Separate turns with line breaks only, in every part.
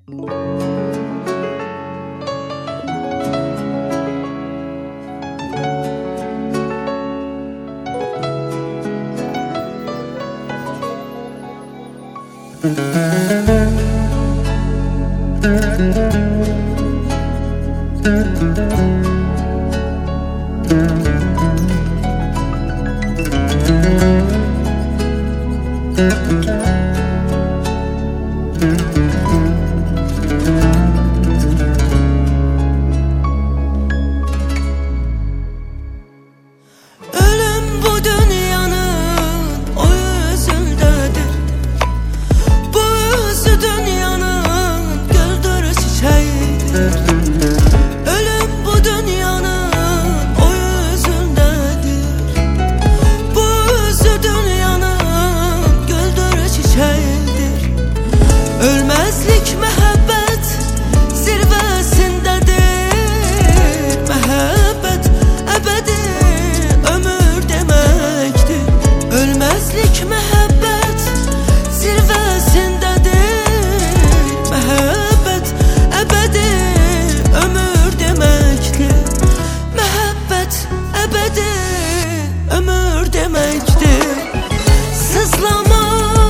Ölüm bu dünyanın o yüzündedir. Bu yüzü dünyanın güldür çiçeğidir. Ölüm bu dünyanın o yüzündedir. Bu yüzü dünyanın güldür çiçeğidir. Ölmezlik mehabbet zirvesindedir. Mehabbet ebedi ömür demektir. Ölmezlik mehabbet zirvesindedir. Mehabbet ebedi ömür demektir. Mehabbet ebedi ömür demektir. Sızlama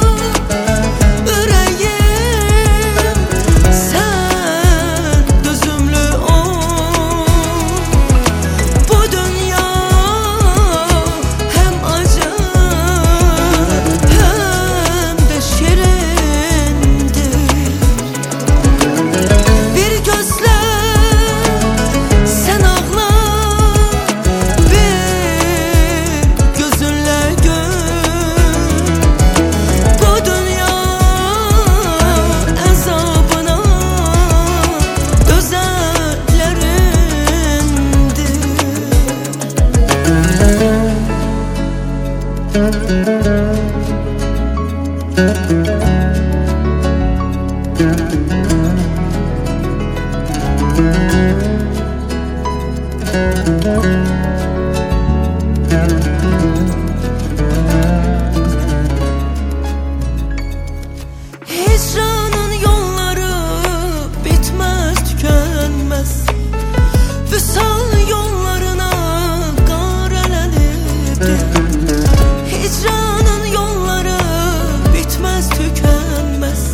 Hicranın yolları bitmez tükenmez. Vüsal yollarına kareleniptir. Hicranın yolları bitmez tükenmez.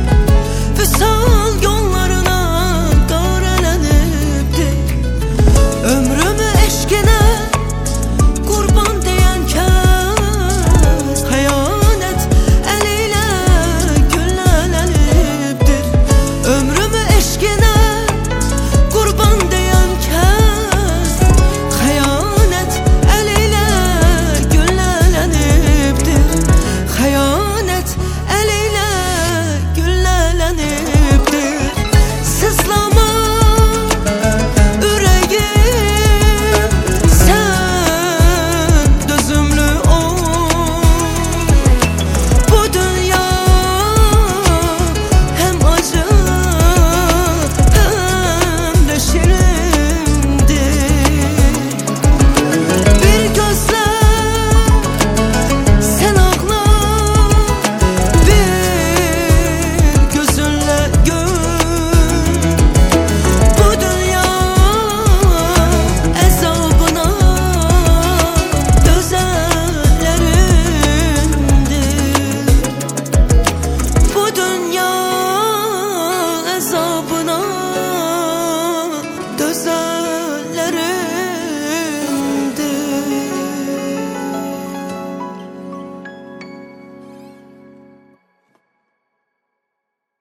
Vüsal yollarına kareleniptir. Ömrümü eşkine kurban diyen kez hayanet eliyle gülleniptir. Ömrümü eşkine kurban diyen kez hayanet eliyle gülleniptir. Hayanet eliyle gülleniptir. Sızlama yüreğim sen gözümlü ol. Bu dünya hem acı hem de şirindir. Bir gözle sen ağla, bir gözünle gül. Bu dünya ezabına dözənlərindir. Bu dünya ezabına dözənlərindir.